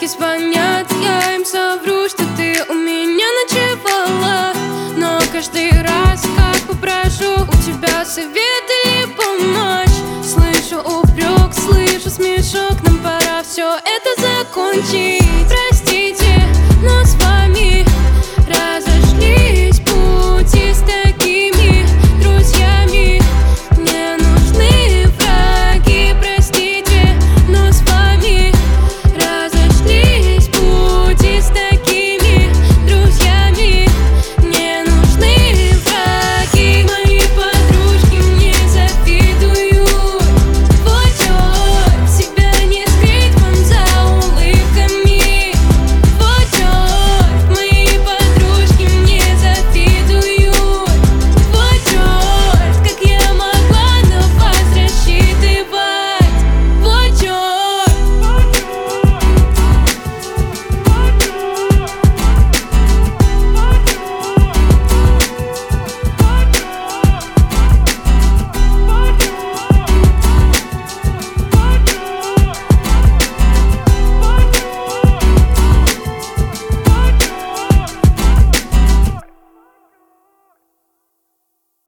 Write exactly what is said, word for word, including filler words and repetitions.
Девочки звонят, я им совру, что ты у меня ночевала. Но каждый раз, как попрошу у тебя совет или помощь, слышу упрек, слышу смешок. Нам пора все это закончить.